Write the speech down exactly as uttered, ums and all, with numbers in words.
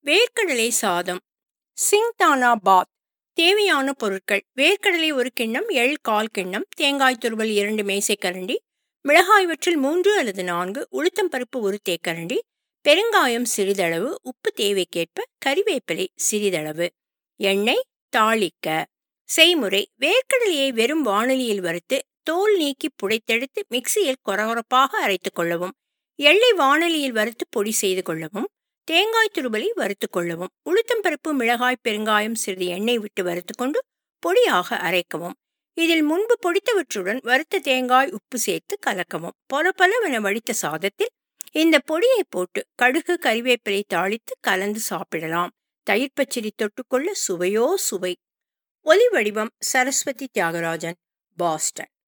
வேர்க்கடலை சாதம். சிங்தானா பாத். தேவையான பொருட்கள்: வேர்க்கடலை ஒரு கிண்ணம், எள் கால் கிண்ணம், தேங்காய் துருவல் இரண்டு மேசைக்கரண்டி, மிளகாய் வற்றல் மூன்று அல்லது நான்கு, உளுத்தம் பருப்பு ஒரு தேக்கரண்டி, பெருங்காயம் சிறிதளவு, உப்பு தேவைக்கேற்ப, கறிவேப்பிலை சிறிதளவு. எண்ணெய். தாளிக்க. செய்முறை: வேர்க்கடலையை வெறும் வாணலியில் வறுத்து தோல் நீக்கி புடைத்தெடுத்து மிக்சியில் கொரகொரப்பாக அரைத்துக் கொள்ளவும். எள்ளை வாணலியில் வறுத்து பொடி செய்து கொள்ளவும். தேங்காய் துருவலை வறுத்துக் கொள்ளவும். உளுத்தம் பருப்பு, மிளகாய், பெருங்காயம் சிறிது எண்ணெய் விட்டு வறுத்துக்கொண்டு பொடியாக அரைக்கவும். இதில் முன்பு பொடித்தவற்றுடன் வறுத்த தேங்காய், உப்பு சேர்த்து கலக்கவும். பொல பொலவென வடித்த சாதத்தில் இந்த பொடியை போட்டு கடுகு, கறிவேப்பிலை தாளித்து கலந்து சாப்பிடலாம். தயிர் பச்சடி தொட்டுக்கொள்ள சுவையோ சுவை. ஒலி வடிவம்: சரஸ்வதி தியாகராஜன், பாஸ்டன்.